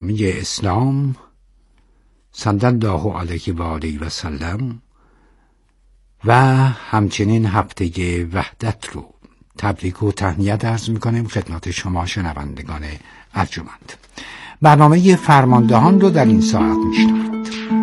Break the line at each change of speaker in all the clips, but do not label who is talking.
برنامه اسلام صلی الله علیه و آله و سلم و همچنین هفته وحدت رو تبریک و تهنیت عرض می‌کنیم خدمت شما شنوندگان ارجمند. برنامه فرماندهان رو در این ساعت میشنوید.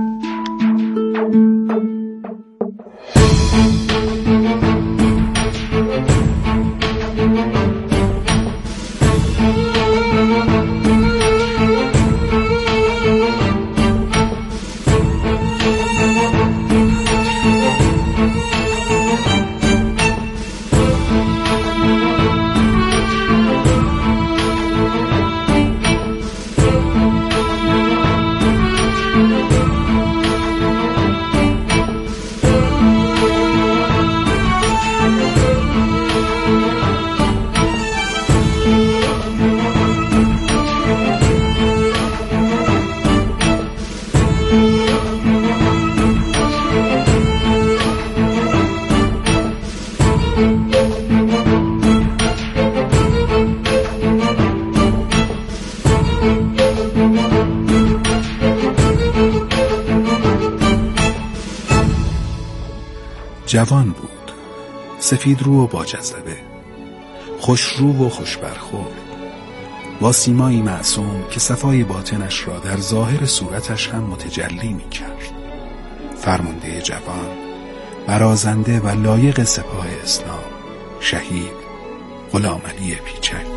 جوان بود، سفید رو و با جذبه، خوش رو و خوش برخورد، با سیمایی معصوم که صفای باطنش را در ظاهر صورتش هم متجلی می کرد. فرمانده جوان، برازنده و لایق سپاه اسلام، شهید غلامعلی پیچک.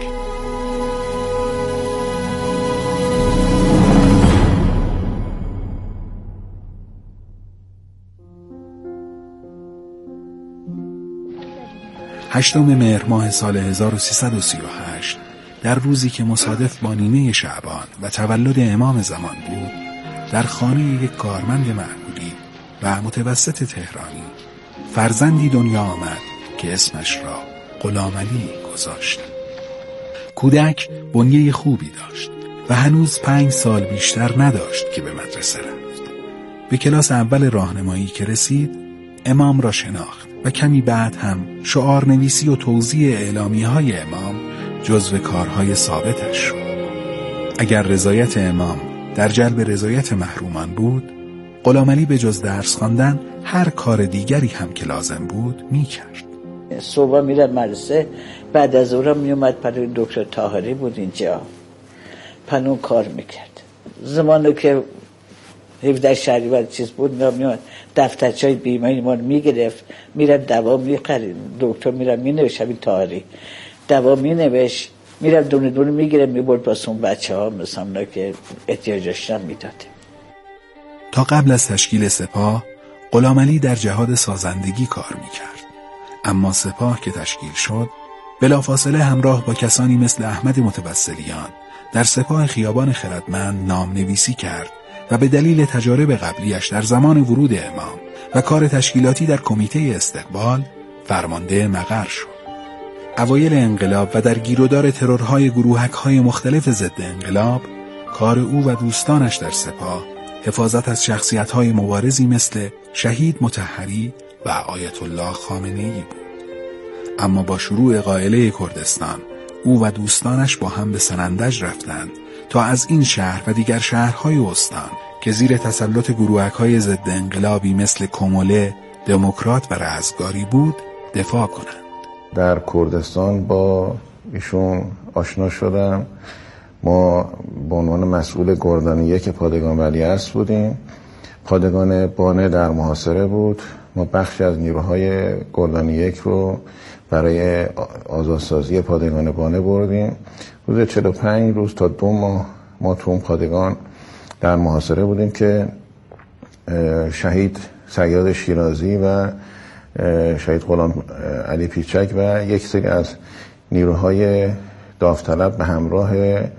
هشتم مهر ماه سال 1338 در روزی که مصادف با نیمه شعبان و تولد امام زمان بود، در خانه یک کارمند معمولی و متوسط تهرانی فرزندی دنیا آمد که اسمش را غلامعلی گذاشت. کودک بنیه خوبی داشت و هنوز 5 سال بیشتر نداشت که به مدرسه رفت. به کلاس اول راهنمایی که رسید، امام را شناخت و کمی بعد هم شعار نویسی و توزیع اعلامیه‌های امام جزو کارهای ثابتش شد. اگر رضایت امام در جلب رضایت محرومان بود، غلامعلی به جز درس خواندن هر کار دیگری هم که لازم بود می‌کرد.
صبح میرم مدرسه، بعد از اون میومد برای دکتر طاهری بود اینجا، پنون کار میکرد. زمانی که 17 شهریور چیز بود میومد دفترچای بیمه ما رو میگرفت، میرم دوا میخرید، دکتر میرم مینوشت، همین طاهری دوا مینوشت، میرم دونه دونه میگیرم میبرد واسه اون بچه ها مثلا که احتیاج داشتن میداد.
تا قبل از تشکیل سپاه، غلامعلی در جهاد سازندگی کار میکرد، اما سپاه که تشکیل شد، بلافاصله همراه با کسانی مثل احمد متوسلیان در سپاه خیابان خردمند نام نویسی کرد و به دلیل تجارب قبلیش در زمان ورود امام و کار تشکیلاتی در کمیته استقبال فرمانده مقر شد. اوایل انقلاب و در گیرودار ترورهای گروهک‌های مختلف ضد انقلاب، کار او و دوستانش در سپاه حفاظت از شخصیت‌های مبارزی مثل شهید مطهری و آیت الله خامنه‌ای بود. اما با شروع قائله کردستان، او و دوستانش با هم به سنندج رفتند تا از این شهر و دیگر شهرهای استان که زیر تسلط گروهک‌های ضد انقلابی مثل کموله، دموکرات و رزگاری بود دفاع کنند.
در کردستان با ایشون آشنا شدم. ما به عنوان مسئول گردان 1 پادگان ولیعصر بودیم. پادگان بانه در محاصره بود. ما بخشی از نیروهای گردان 1 رو برای آزادسازی پادگان بانه بردیم. روز 45 روز تا 2 ماه ما تو اون پادگان در محاصره بودیم که شهید صیاد شیرازی و شهید غلامعلی پیچک و یک سری از نیروهای داوطلب به همراه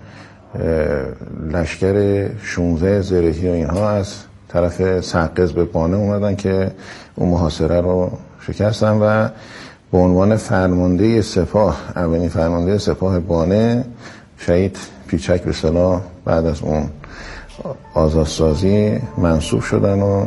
لشکر 16 زرهی و اینها از طرف سقز به بانه اومدن که اون محاصره رو شکستن و به عنوان فرمانده سپاه، اولین فرمانده سپاه بانه، شهید پیچک به اصطلاح بعد از اون آزادسازی منصوب شدن. و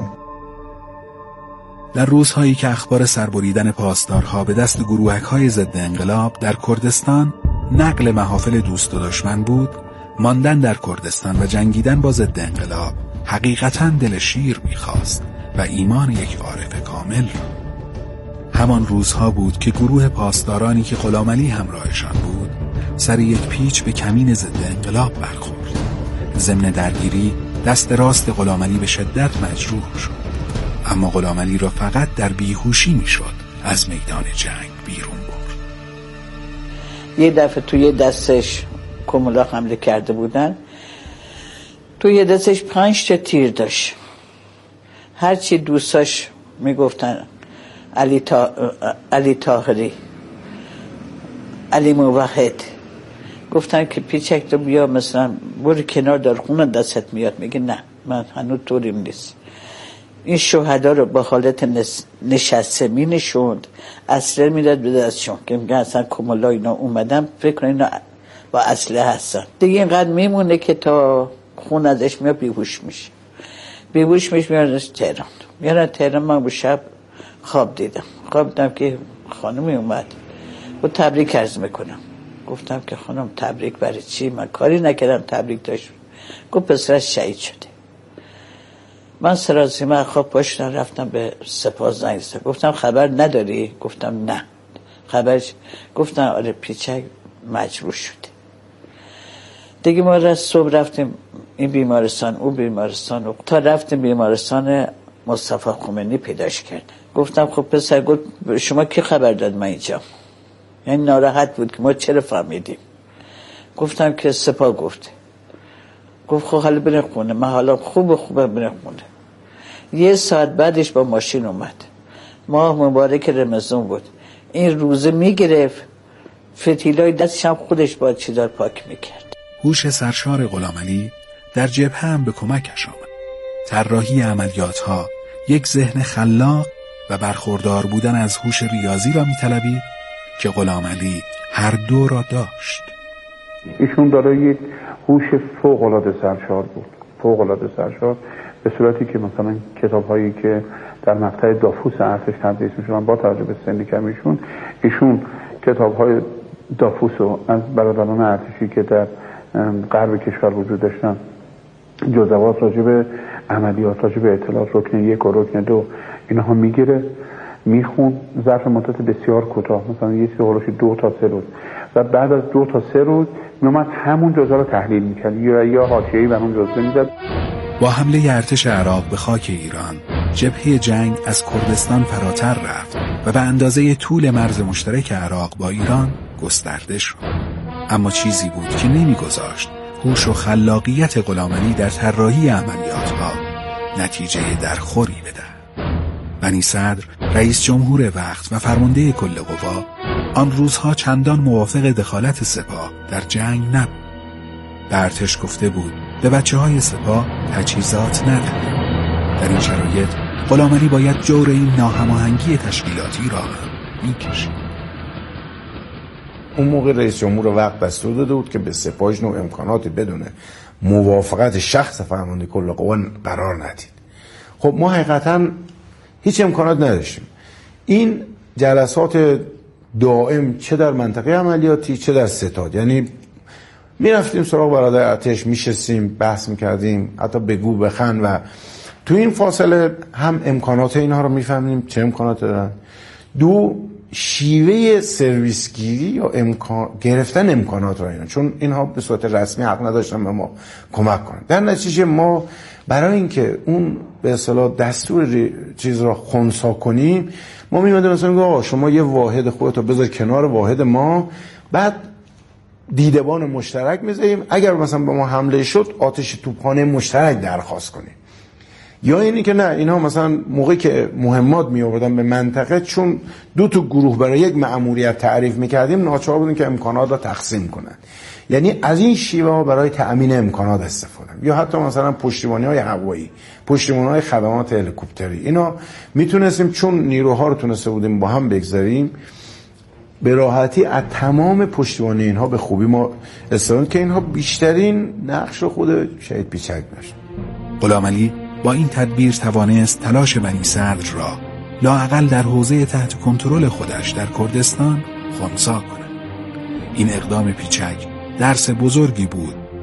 در روزهایی که اخبار سربریدن پاسدارها به دست گروهک‌های ضد انقلاب در کردستان نقل محافل دوست و دشمن بود، ماندن در کردستان و جنگیدن با ضد انقلاب حقیقتاً دل شیر می‌خواست و ایمان یک عارف کامل را. همان روزها بود که گروه پاسدارانی که غلامعلی همراهشان بود سر یک پیچ به کمین ضد انقلاب برخورد. ضمن درگیری دست راست غلامعلی به شدت مجروح شد، اما غلامعلی را فقط در بیهوشی میشد از میدان جنگ بیرون برد.
یه دفعه توی دستش کمولا حمله کرده بودن، توی دستش 5 تا تیر داشت. هرچی دوستاش میگفتن علی طاهری، علی موحد، گفتن که پیچک تو بیا مثلا برو کنار در خونه دستت میاد. میگه نه، من هنوز طوریم نیست. این شهدا رو با حالت نشسته می نشوند، اسلحه میداد به دستشون که میگه اصلا کمالا اینا اومدن فکر کنن اینا با اسلحه هستن. دیگه اینقدر میمونه که تا خون ازش میاد بیهوش میشه. میارنش تهران. من به شب خواب دیدم که خانمی اومد و تبریک عرض میکنم. گفتم که خانم تبریک برای چی؟ من کاری نکردم تبریک داشت. گفت پسرش شهید شده. من سراسیمه خواب پاشتم رفتم به سپاه زنگ زدم. گفتم خبر نداری؟ گفتم نه. خبرش؟ گفتن آره پیچک مجروح شده. دیگه ما صبح رفتیم این بیمارستان اون بیمارستان و تا رفتیم بیمارستان مصطفی خمینی پیداش کرد. گفتم خب پسر، گفت شما کی خبر داد من اینجا؟ یعنی ناراحت بود که ما چرا فهمیدیم. گفتم که سپاه گفته. گفت خب حالا بریم خونه. من حالا خوبه بریم خونه. 1 ساعت بعدش با ماشین اومد. ماه مبارک رمضان بود. این روزه میگرفت، فتیلای دستش هم خودش با چیزار پاک میکرد.
هوش سرشار غلامعلی در جبهه هم به کمکش آمد. طراحی عملیات‌ها یک ذهن خلاق و برخوردار بودن از هوش ریاضی را می‌طلبید که غلامعلی هر دو را داشت.
ایشون دارای یک هوش فوق‌العاده سرشار به صورتی که مثلا کتاب‌هایی که در مقطع دافوس ارتش تدریس می‌شدن با توجه به سن کمیشون، ایشون کتاب‌های دافوس رو از برادران ارتشی که در غرب کشور وجود داشتن، جزوات راجع به عملیات، راجع به اطلاعات رکن 1 و رکن 2 اینها میگیره، میخون ظرف مدت بسیار کوتاه، مثلا یه چیزی هولوش 2 تا 3 روز، و بعد از 2 تا 3 روز میومد همون جزوه رو تحلیل میکرد یا حاشیه‌ای بر اون جزوه میزد.
با حمله ارتش عراق به خاک ایران، جبهه جنگ از کردستان فراتر رفت و به اندازه طول مرز مشترک عراق با ایران گسترده شد. اما چیزی بود که نمیگذاشت هوش و خلاقیت غلامعلی در طراحی عملیات‌ها نتیجه درخوری بده. بنی صدر، رئیس جمهور وقت و فرمانده کل قوا، آن روزها چندان موافق دخالت سپاه در جنگ نبود. به ارتش گفته بود به بچه‌های سپاه تجهیزات ندهید. در این شرایط غلامعلی باید جور این ناهماهنگی تشکیلاتی را می‌کشید.
اون موقع رئیس جمهور وقت دستور داده بود که به سپاهش نوع امکاناتی بدونه موافقت شخص فرمانده کل قوا قرار ندید. خب ما حقیقتا هیچ امکانات نداشتیم. این جلسات دائم چه در منطقه عملیاتی چه در ستاد، یعنی میرفتیم سراغ برادر ارتش، میشستیم بحث میکردیم، حتی بگو بخند، و تو این فاصله هم امکانات اینها رو میفهمیم چه امکانات دارن، دو شیوه سرویسگیری یا گرفتن امکانات را اینا، چون اینها به صورت رسمی حق نداشتن به ما کمک کنن. در نتیجه ما برای اینکه اون به اصطلاح دستور چیز را خنثی کنیم، ما میمدیم مثلا میگم آقا شما یه واحد خودتو بذار کنار واحد ما، بعد دیدبان مشترک میذاریم، اگر مثلا به ما حمله شد آتش توپخانه مشترک درخواست کنیم. یا اینی که نه، اینها مثلا موقعی که مهمات می آوردن به منطقه، چون 2 تا گروه برای یک مأموریت تعریف میکردیم، ناچار بودیم که امکانات را تقسیم کنن. یعنی از این شیوه ها برای تأمین امکانات استفاده. یا حتی مثلا پشتیبانی های هوایی، پشتیبانی های خدمات هلیکوپتری، اینا میتونستیم چون نیروها رو تونسته بودیم با هم بگذاریم، به راحتی از تمام پشتیبانی اینها به خوبی ما استفاده که اینها بیشترین نقش رو خود شهید پیچک داشت.
غلامعلی با این تدبیر توانست تلاش بنی صدر را لااقل در حوزه تحت کنترل خودش در کردستان خنثی کند. این اقدام پیچک درس بزرگی بود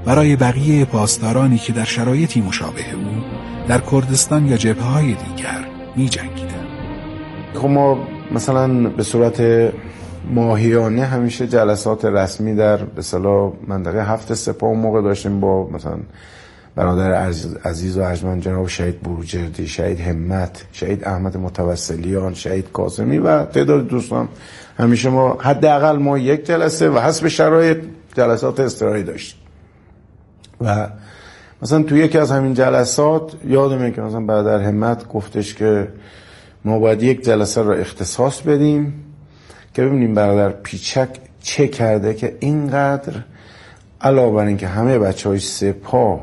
برای بقیه پاسدارانی که در شرایطی مشابه او در کردستان یا جبهه‌های دیگر می‌جنگیدند.
خب ما مثلا به صورت ماهیانه همیشه جلسات رسمی در به اصطلاح منطقه 7 سپاه اون موقع داشتیم با مثلا برادر عزیز و ارجمند جناب شهید بروجردی، شهید همت، شهید احمد متوسلیان، شهید کاظمی و تعداد دوستان. همیشه ما حداقل ما یک جلسه و حسب شرایط جلسات اضطراری داشتیم. و مثلا تو یکی از همین جلسات یادمه که مثلا برادر همت گفتش که ما باید یک جلسه رو اختصاص بدیم که ببینیم برادر پیچک چه کرده که اینقدر علاوه بر این که همه بچهای سپاه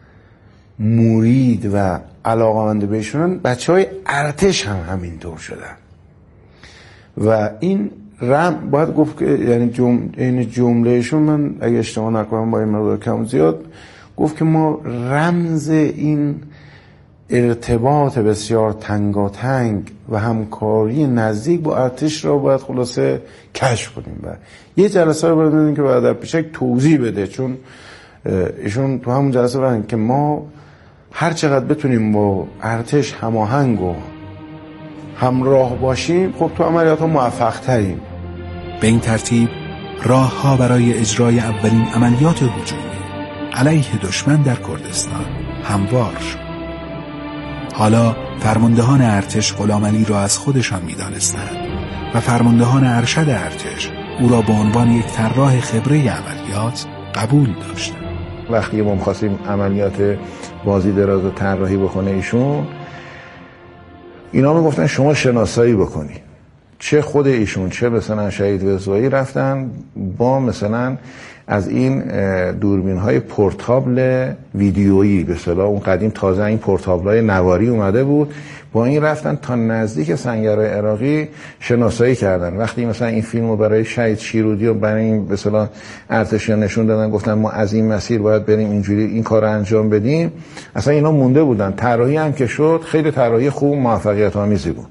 مرید و علاقه‌مند بهشونن، بچهای ارتش هم همینطور شدن. و این باید گفت که یعنی جملهشون، من اگه اشتباه نکنم با این مقدار کم زیاد، گفت که ما رمز این ارتباط بسیار تنگاتنگ و همکاری نزدیک با ارتش را باید خلاصه کشف کنیم و یه جلسه رو باید بدیم که برادر پیچک توضیح بده، چون ایشون تو همون جلسه بردن که ما هر چقدر بتونیم با ارتش هماهنگ و همراه باشیم خب تو عملیات ها موفق تریم.
به این ترتیب راه ها برای اجرای اولین عملیات هجومی علیه دشمن در کردستان هموار شد. حالا فرماندهان ارتش غلامعلی را از خودشان می‌دانستند و فرماندهان ارشد ارتش او را به عنوان یک طراح خبره عملیات قبول داشتند.
وقتی ما می‌خواستیم عملیات بازی دراز و طراحی بکنه اینا میگفتن شما شناسایی بکنی. چه خود ایشون چه مثلا شهید وزوایی رفتن با مثلا از این دوربین های پورتابل ویدیویی، به اصطلاح اون قدیم تازه این پورتابل های نواری اومده بود، با این رفتن تا نزدیک سنگرهای عراقی شناسایی کردن. وقتی مثلا این فیلم رو برای شهید شیرودی و برای این به اصطلاح ارتشیان نشون دادن، گفتن ما از این مسیر باید بریم اینجوری این کار رو انجام بدیم، اصلا اینا مونده بودن. طراحی هم که شد خیلی طراحی خوب موفقیت آمیزی بود.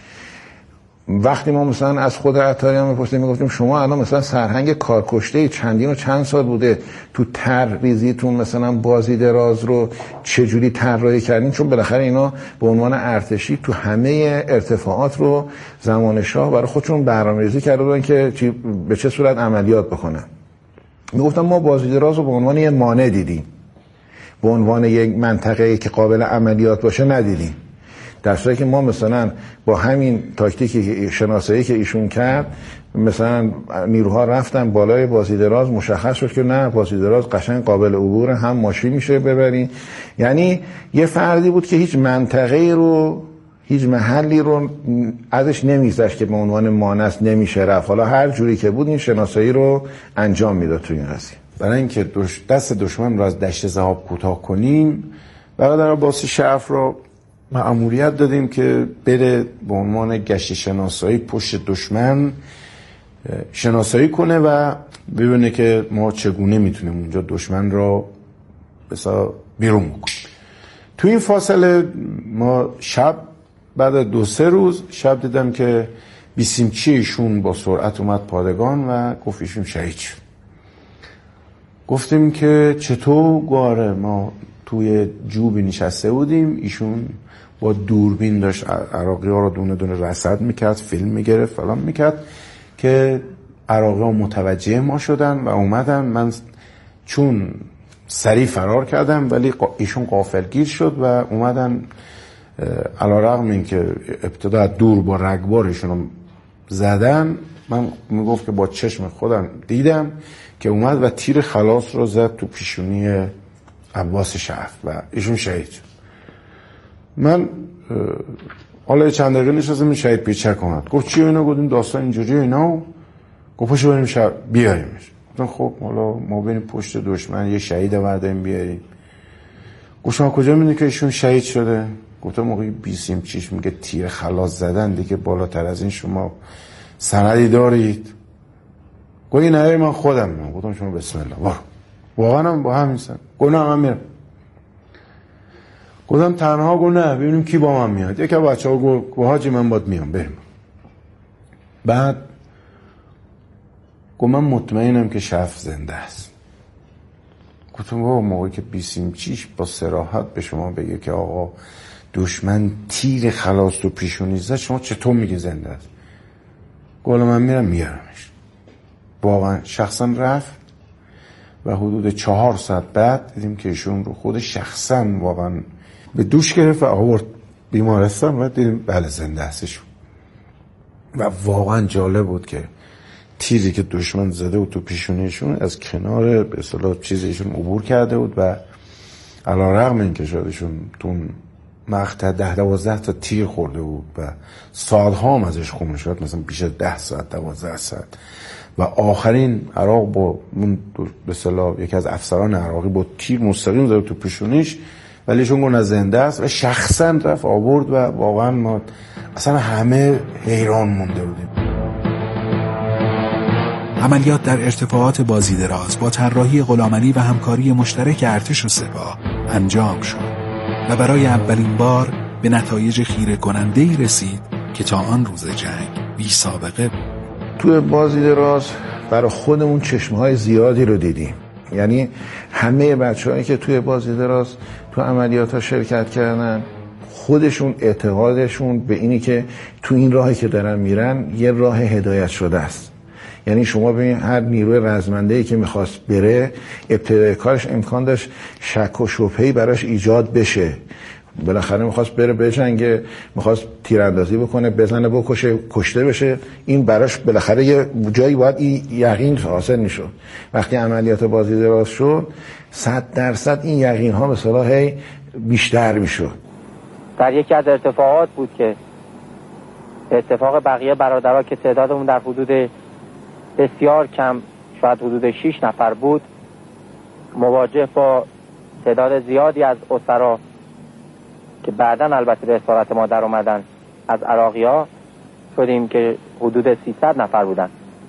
وقتی ما مثلا از خود عطاری هم میپرسیم میگفتیم شما الان مثلا سرهنگ کارکشته چندین و چند سال بوده تو طرحریزیتون مثلا بازی دراز رو چجوری طراحی کردین؟ چون بالاخره اینا به عنوان ارتشی تو همه ارتفاعات رو زمان شاه برای خودشون برنامه‌ریزی کرده بودن که به چه صورت عملیات بکنن. میگفتم ما بازی دراز رو به عنوان یه مانع دیدیم، به عنوان یک منطقه‌ای که قابل عملیات باشه ندیدیم. در صورتی که ما مثلا با همین تاکتیکی شناسایی که ایشون کرد، مثلا نیروها رفتن بالای بازی دراز، مشخص شد که نه، بازی دراز قشنگ قابل عبور، هم ماشین میشه ببرین. یعنی یه فردی بود که هیچ منطقه‌ای رو، هیچ محلی رو ازش نمیگذشت که به عنوان مانع نمیشه رفت. حالا هر جوری که بود این شناسایی رو انجام میداد تو این قضیه. برای اینکه دست دشمن رو از دشت ذهاب کوتاه کنیم، برادر عباسی شرف رو مأموریت دادیم که بره به عنوان گشت شناسایی پشت دشمن شناسایی کنه و ببینه که ما چگونه میتونیم اونجا دشمن را بسا بیرون بکنیم. تو این فاصله ما شب بعد 2-3 روز شب دیدم که بیسیمچی ایشون با سرعت اومد پادگان و گفت ایشون شهید شد. گفتیم که چطور؟ گواره ما توی جوبی نشسته بودیم، ایشون با دوربین داشت عراقی ها رو دونه دونه رصد میکرد، فیلم میگرفت، فلان میکرد که عراقی ها متوجه ما شدن و اومدن. من چون سریع فرار کردم ولی ایشون غافلگیر شد و اومدن، علیرغم این که ابتدا دور با رگبار ایشون رو زدن، من میگفت که با چشم خودم دیدم که اومد و تیر خلاص رو زد تو پیشونی عباس شرف و ایشون شهید شد. من حالا چند دقیقه نشستم، شهید پیچک اومد گفت چی اینا؟ گفتیم داستان اینجوریه اینا. گفت پاشو بریم شب بیاریمش. گفتم خب حالا ما بریم پشت دشمن یه شهید برداریم بیاریم. گفت شما کجا میدونی که ایشون شهید شده؟ گفتم موقعی بیسیم چیش میگه تیر خلاص زدن دیگه، بالاتر از این شما سندی دارید؟ گفت نه من خودم میام. گفتم شما بسم الله برو. واقعا هم با همین سن. گفت نه من میرم. گفتم تنها؟ گفت نه ببینیم کی با من میاد. یکی از بچه‌ها گفت حاجی من باید میام بریم. بعد گفت من مطمئنم که شرف زنده است.
گفتم بابا موقعی که بیسیمچیش با صراحت به شما بگه که آقا دشمن تیر خلاص تو پیشونی زد، شما چطور میگه زنده است؟ گفت من میرم میارمش. واقعا شخصا رفت و حدود 4 ساعت بعد دیدیم که ایشون رو خود شخصا واقعا به دوش گرفت و آورد بیمارستان و دیدیم بله زنده هستش. و واقعا جالب بود که تیری که دشمن زده بود تو پیشونیشون از کنار به اصطلاح چیزیشون عبور کرده بود و علیرغم اینکه شادشون تو مقطع 10-12 تا تیر خورده بود و سالها هم ازش خون شد، مثلا بیش از 10 ساعت 12 ساعت و آخرین عراق با به اصطلاح یکی از افسران عراقی با تیر مستقیم زده تو پیشونیش، ولی ایشون گفت زنده است و شخصا رفت آورد و واقعا ما اصلا همه حیران مونده بودیم.
عملیات در ارتفاعات بازیدراز با طراحی غلامعلی و همکاری مشترک ارتش و سپاه انجام شد و برای اولین بار به نتایج خیره کننده‌ای رسید که تا آن روز جنگ بی سابقه بود.
توی بازیدراز برای خودمون چشمه‌های زیادی رو دیدیم. یعنی همه بچه‌هایی که توی بازیدراز تو عملیات‌ها شرکت کردن خودشون اعتقادشون به اینی که تو این راهی که دارن میرن یه راه هدایت شده است. یعنی شما ببین هر نیروی رزمنده‌ای که میخواست بره ابتدای کارش امکان داشت شک و شبهه‌ای براش ایجاد بشه. بالاخره میخواست بره بجنگه، میخواست تیراندازی بکنه، بزنه بکشه، کشته بشه، این براش بالاخره یه جایی باید یقین حاصل میشد. وقتی عملیات بازیدراز شد 100% این یقین ها به اصطلاح بیشتر میشد.
در یکی از ارتفاعات بود که اتفاق بقیه برادرها که تعدادمون در حدود بسیار کم شاید حدود 6 نفر بود مواجه با تعداد زیادی از اسرا که بعداً البته به اسارت ما در اومدن از عراقی‌ها شدیم که حدود 300 نفر بودن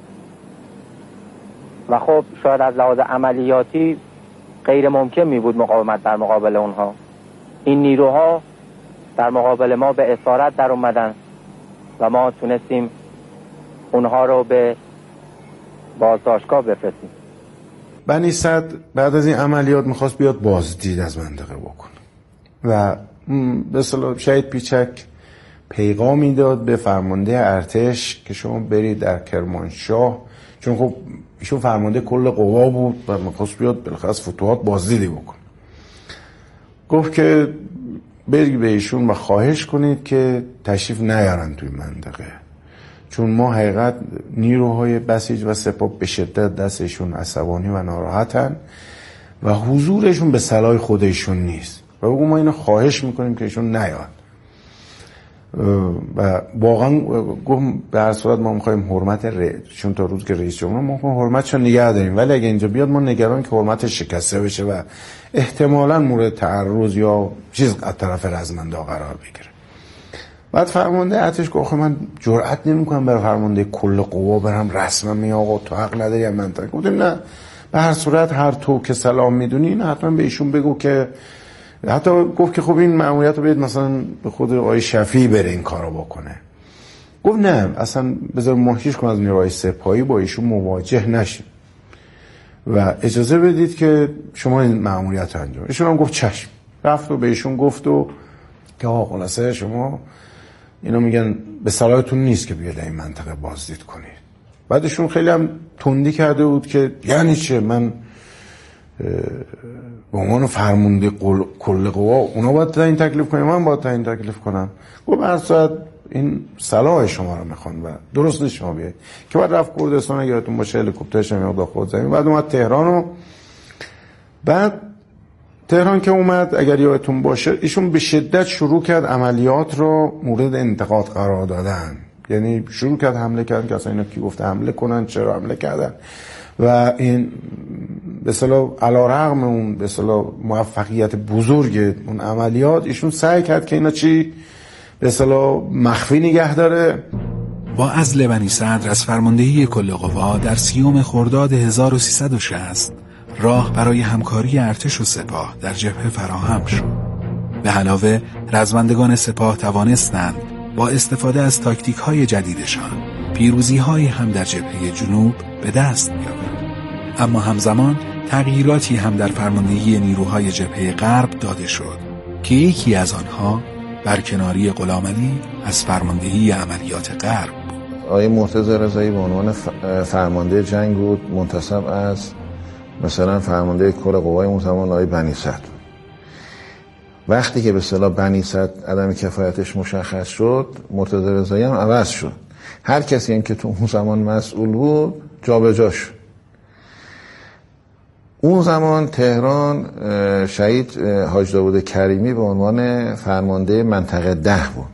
و خب شاید از لحاظ عملیاتی غیر ممکن می بود مقاومت در مقابل اونها. این نیروها در مقابل ما به اسارت در اومدن و ما تونستیم اونها رو به بازداشتگاه بفرستیم.
بنی صدر بعد از این عملیات میخواست بیاد بازدید از منطقه بکنه و به اصطلاح شهید پیچک پیغامی داد به فرمانده ارتش که شما برید در کرمانشاه، چون خب ایشون فرمانده کل قوا بود و میخواست بیاد بالاخره از فتوحات بازدیدی بکنه. گفت که برید به ایشون و خواهش کنید که تشریف نیارن توی منطقه، چون ما حقیقت نیروهای بسیج و سپاه به شدت دستشون عصبانی و ناراحتن و حضورشون به صلاح خودشون نیست و بگو ما اینو خواهش میکنیم که ایشون نیاد. و واقعا گفت به هر صورت ما میخوایم حرمت چون تا روز که رئیس جمهور ما میخوایم حرمتشو نگه داریم، ولی اگه اینجا بیاد ما نگران که حرمتش شکسته بشه و احتمالاً مورد تعرض یا چیز از طرف رزمنده قرار بگیره. بعد فرمانده ارتش گفت من جرئت نمیکنم برای فرمانده کل قوا برم رسما میگم آقا تو حق نداری از منطقه. گفتم نه به هر صورت هر تو که سلام میدونی نه حتما به ایشون بگو که حتی گفت که خب این مأموریت رو بید مثلا به خود آقای شفیعی بره این کارو بکنه. گفت نه اصلا بذار محکیش کن از نیروهای سپاهی با ایشون مواجه نشیم و اجازه بدید که شما این مأموریت رو انجام. ایشون هم گفت چشم. رفت و به ایشون گفت و که آقا خلاصه شما اینا میگن به صلاحتون نیست که بیاد این منطقه بازدید کنید. بعدشون خیلی هم تندی کرده بود که یعنی چه من به عنوان فرمانده کل قوا اونا باید تعیین تکلیف کنم من باید تعیین تکلیف کنم. گفت هر ساعت این صلاح شما رو میخوان و درست نیست شما بیاید. که بعد رفت کردستان اگه یادتون باشه هلیکوپترش میاد داخل زمین. بعد اومد تهران و بعد تهران که اومد اگر یادتون باشه ایشون به شدت شروع کرد عملیات رو مورد انتقاد قرار دادن. یعنی شروع کرد حمله کردن که اصلا اینا کی گفته حمله کنن، چرا حمله کردن و این به اصطلاح علیرغم اون به اصطلاح موفقیت بزرگ اون عملیات ایشون سعی کرد که اینا چی به اصطلاح مخفی نگه داره.
با عزل بنی صدر از فرماندهی کل قوا در 30 خرداد 1360 راه برای همکاری ارتش و سپاه در جبهه فراهم شد. به علاوه رزمندگان سپاه توانستند با استفاده از تاکتیک‌های جدیدشان پیروزی‌هایی هم در جبهه جنوب به دست بیاورند. اما همزمان تغییراتی هم در فرماندهی نیروهای جبهه غرب داده شد که یکی از آنها برکناری غلامعلی از فرماندهی عملیات غرب بود.
آقای مرتضی رضایی به عنوان فرمانده جنگ بود، منتصب از مثلا فرمانده کل قوای اون زمان آقای بنی صدر. وقتی که به اصطلاح بنی صدر عدم کفایتش مشخص شد، مرتضی رضایی هم عوض شد. هر کسی هم که تو اون زمان مسئول بود جابجا شد. اون زمان تهران شهید حاج داوود کریمی به عنوان فرمانده منطقه 10 بود.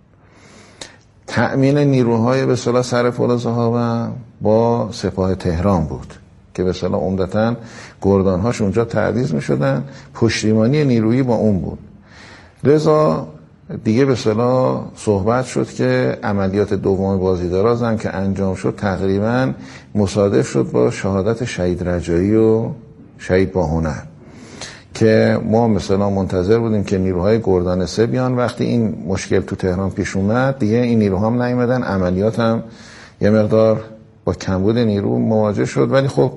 تأمین نیروهای به اصطلاح سر پل ذهاب با سپاه تهران بود که به اصطلاح عمدتاً گردانهاش اونجا تعویض می‌شدن، پشتیبانی نیرویی با اون بود. لذا دیگه به اصطلاح صحبت شد که عملیات دوم بازیدراز هم که انجام شد تقریباً مصادف شد با شهادت شهید رجایی و شهید با هنر، که ما مثلا منتظر بودیم که نیروهای گردان 3 بیان. وقتی این مشکل تو تهران پیش اومد دیگه این نیروها هم نیومدن، عملیات هم یه مقدار با کمبود نیرو مواجه شد، ولی خب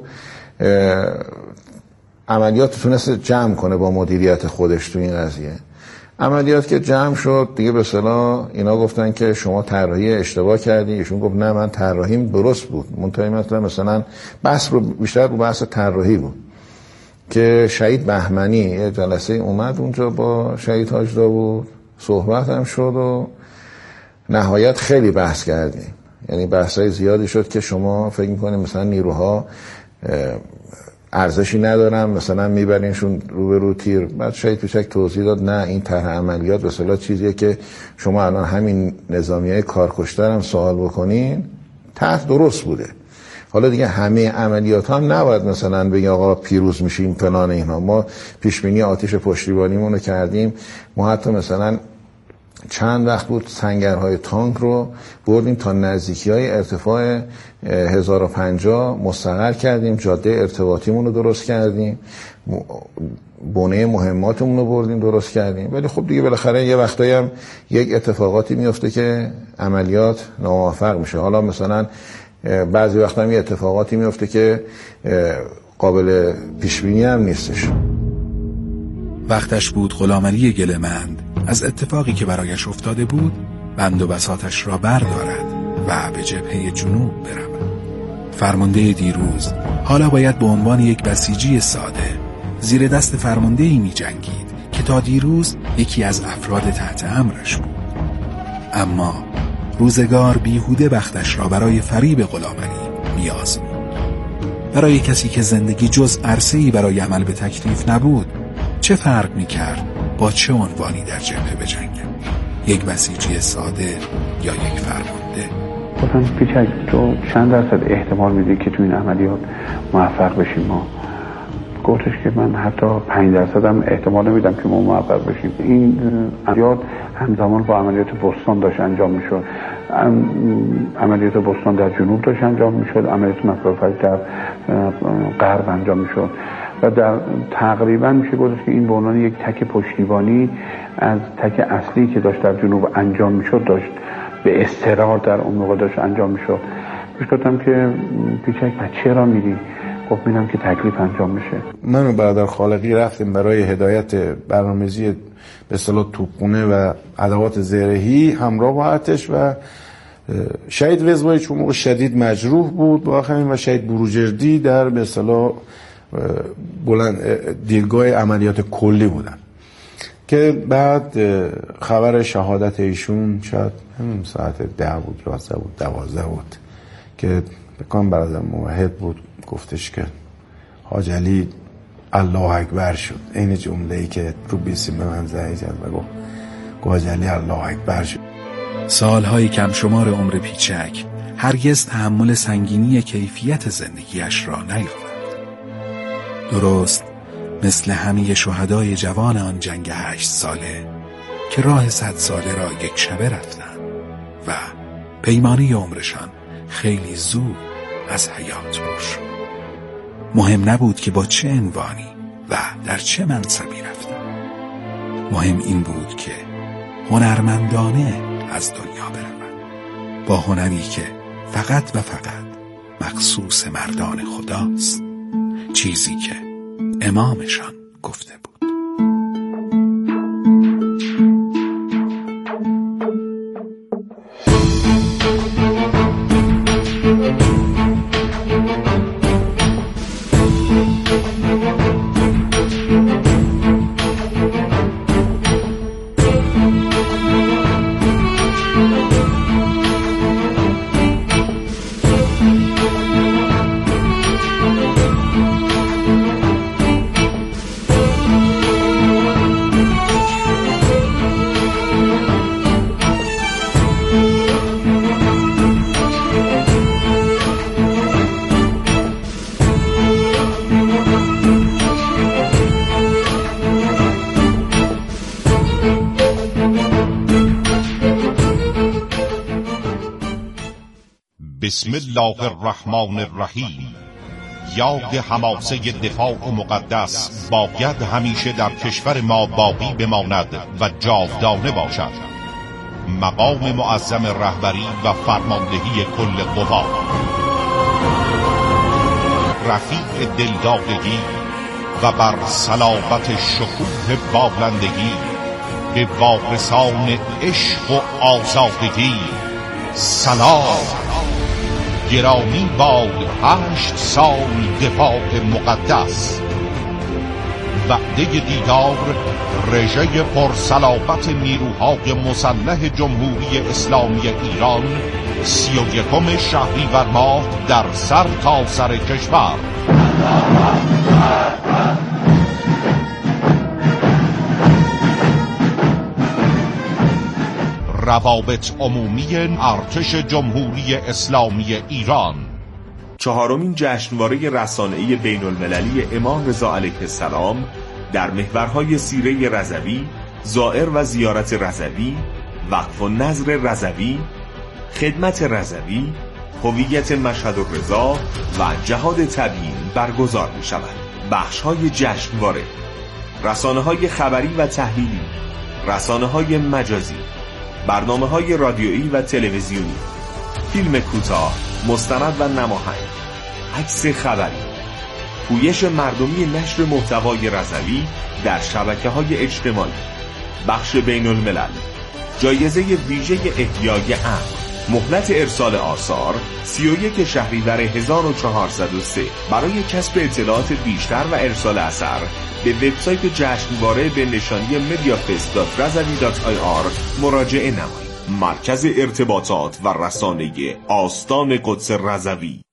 عملیات تونست جمع کنه با مدیریت خودش تو این قضیه. عملیات که جمع شد دیگه به اصطلاح اینا گفتن که شما طراحی اشتباه کردی، ایشون گفت نه من طراحیم درست بود. منتهی مثلا بحث رو بیشتر رو بحث طراحی بود که شهید بهمنی یه جلسه اومد اونجا با شهید حاج داوود صحبت هم شد و نهایت خیلی بحث کردیم، یعنی بحثای زیادی شد که شما فکر میکنید مثلا نیروها ارزشی ندارن، مثلا میبرینشون روبرو تیر. بعد شهید پیچک توضیح داد نه این طرح عملیات به اصطلاح چیزیه که شما الان همین نظامیای کارکشته هم سوال بکنین، طرح درست بوده. حالا دیگه همه عملیات ها نباید مثلا بگی آقا پیروز میشیم فلان اینها. ما پیشبینی آتش پشتیبانیمون رو کردیم، ما حتی مثلا چند وقت بود سنگرهای تانک رو بردیم تا نزدیکی های ارتفاع 1050 مستقر کردیم، جاده ارتباطیمون رو درست کردیم، بونه مهماتمون رو بردیم درست کردیم. ولی خب دیگه بالاخره یه وقتایی هم یک اتفاقاتی میفته که عملیات ناموفق میشه. حالا مثلا بعضی وقتا هم یه اتفاقاتی میفته که قابل پیشبینی هم نیستش.
وقتش بود غلامعلی گله‌مند از اتفاقی که برایش افتاده بود بند و بساطش را بردارد و به جبهه جنوب برود. فرمانده دیروز حالا باید به عنوان یک بسیجی ساده زیر دست فرمانده‌ای می جنگید که تا دیروز یکی از افراد تحت امرش بود. اما روزگار بیهوده بختش را برای فریب غلامعلی می‌آزمود. برای کسی که زندگی جز عرصه‌ای برای عمل به تکلیف نبود، چه فرق می‌کرد با چه عنوانی در جبهه بجنگد؟ یک بسیجی ساده یا یک فرمانده؟
گفتم پیچک تو چند درصد احتمال میدی که تو این عملیات موفق بشیم؟ ما گفتش که من حتی 5% هم احتمال نمیدم که ما موفق بشیم. این عملیات همزمان با عملیات بوستان داشت انجام میشد. عملیات بوستان در جنوب داشت انجام میشد، عملیات مسافت در غرب انجام میشد و در تقریبا میشه گفتش که این به عنوان یک تک پشتیبانی از تک اصلی که داشت در جنوب انجام میشد داشت به استقرار در اون موقع داشت انجام میشد. پیش گفتم که پیچک چرا میری؟ خب میدم که تکلیف انجام میشه.
من و برادر خالقی رفتیم برای هدایت برنامه‌ریزی به اصطلاح توپخانه و ادوات زرهی همراه با ارتش و شهید وزوایی چون موقع شدید مجروح بود با همین و شهید بروجردی در به اصطلاح بلند دیدگاه عملیات کلی بودن که بعد خبر شهادت ایشون شاید همین ساعت 10 بود 11 بود 12 بود که بکنم برادر موحد بود گفتش که حاج علی الله اکبر شد. این جمله‌ای که رو بیسیم به من زنگ زد و گفت حاج علی الله اکبر شد.
سالهای کم شمار عمر پیچک هرگز تحمل سنگینی کیفیت زندگیش را نیاورد. درست مثل همه شهدای جوان آن جنگ 8 ساله که راه 100 ساله را یک شبه رفتند و پیمانه عمرشان خیلی زود از حیات بر شد. مهم نبود که با چه عنوانی و در چه منصبی رفتند. مهم این بود که هنرمندانه از دنیا بروند، با هنری که فقط و فقط مخصوص مردان خداست، چیزی که امامشان گفته بود.
بسم الله الرحمن الرحیم. یاد حماسه دفاع مقدس باید همیشه در کشور ما باقی بماند و جاودانه باشد. مقام معظم رهبری و فرماندهی کل قوا، رفیع دلدادگی و بر صلابت شکوه بالندگی، به وارثان عشق و آزادگی سلام. گرامی باد 8 سال دفاع مقدس. وعده دیدار رژه پرصلابت نیروهای مسلح جمهوری اسلامی ایران 31 شهریور ماه در سر تا سر کشور. روابط عمومی ارتش جمهوری اسلامی ایران.
4مین جشنواره رسانه‌ای بین‌المللی امام رضا علیه السلام در محورهای سیره رضوی، زائر و زیارت رضوی، وقف و نظر رضوی، خدمت رضوی، هویت مشهد الرضا و جهاد تبیین برگزار می شود. بخش‌های جشنواره: رسانه‌های خبری و تحلیلی، رسانه‌های مجازی، برنامه‌های رادیویی و تلویزیونی، فیلم کوتاه، مستند و نماهنگ، عکس خبری، پویش مردمی نشر محتوای رضوی در شبکه‌های اجتماعی، بخش بین‌الملل، جایزه ویژه احیای امن، مهلت ارسال آثار 31 شهریور 1403. برای کسب اطلاعات بیشتر و ارسال اثر به وبسایت جشنواره به نشانی mediafest.razvi.ir مراجعه نمایید. مرکز ارتباطات و رسانه آستان قدس رضوی.